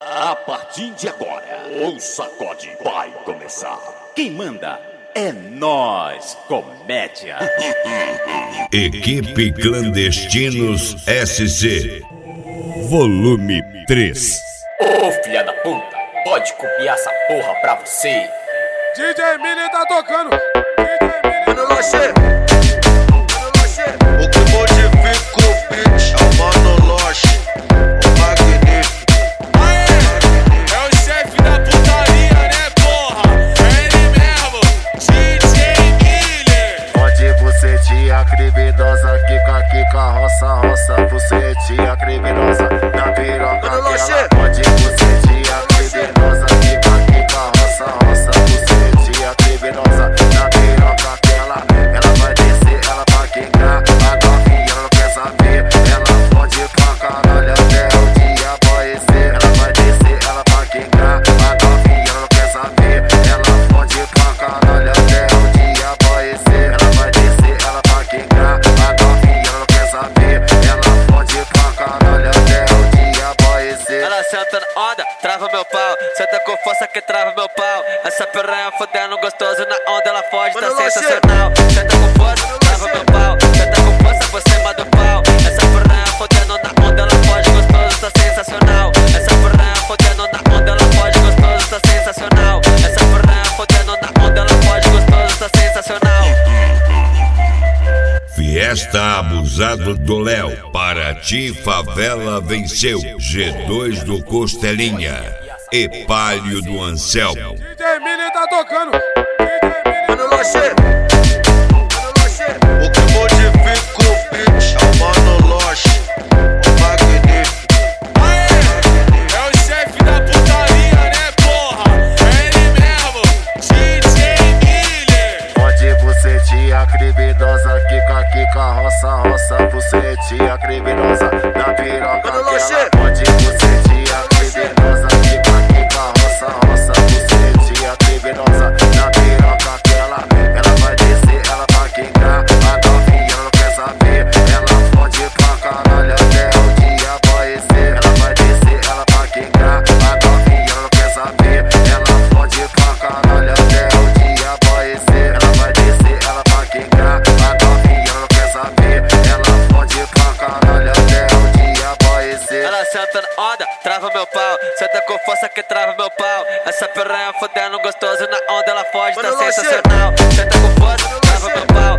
A partir de agora, o sacode vai começar. Quem manda é nós, comédia. Equipe Clandestinos SC, volume 3. Ô filha da puta, pode copiar essa porra pra você. DJ Miller tá tocando. Mano Loche, o que modifica o beat é o Mano Loche, o magnífico. É o chefe da putaria, né, porra? É ele mesmo, DJ Miller. Onde você tinha criminosa, Kika, roça, você tinha criminosa na piroca dela. Onde você tinha criminosa, Kika, roça, você tinha criminosa na piroca dela. Ela vai descer, ela vai quicar, a novinha ela não quer saber. Ela fode pra caralho até o dia amanhecer. Ela vai descer, ela vai quicar, a novinha ela não quer saber. Ela fode pra caralho até o dia amanhecer. Ela vai descer, ela vai quicar, a novinha ela não quer saber. Ela fode pra caralho até o dia amanhecer. Ela senta na onda, trava meu pau. Senta com força que trava meu pau. Essa piranha fodendo gostoso na onda, ela foge, tá sensacional. Senta com força, trava meu pau. Senta com força por cima do pau. Essa piranha fodendo na onda, ela foge gostoso, tá sensacional. Essa piranha fodendo na onda, ela foge gostoso, tá sensacional. Essa piranha fodendo na onda, ela foge gostoso, tá sensacional. Fiesta Abusado do Léo, Paraty Favela venceu, G2 do Costelinha e Palio do Anselmo. DJ Miller tá tocando. Mano Loche, o que modifica o beat é o Mano Loche, o magnífico. É o chefe da putaria, né, porra? É ele mesmo, DJ Miller. Onde você tinha criminosa, Kika, roça, você tinha criminosa na piroca dela. Onde você tinha criminosa, Kika, roça, você tinha criminosa na piroca dela. Ela vai descer, ela vai quicar, a novinha ela não quer saber. Ela fode pra caralho até o dia amanhecer. Ela vai descer, ela vai quicar, a novinha ela não quer saber. Ela fode pra caralho até o dia amanhecer. Ela vai descer, ela vai quicar, a novinha ela não quer saber. Ela fode pra caralho até o dia amanhecer. Ela senta na onda, trava meu pau. Senta com força que trava meu pau. Essa piranha fodendo gostoso na onda, ela foge, tá sensacional. Senta com força, trava meu pau.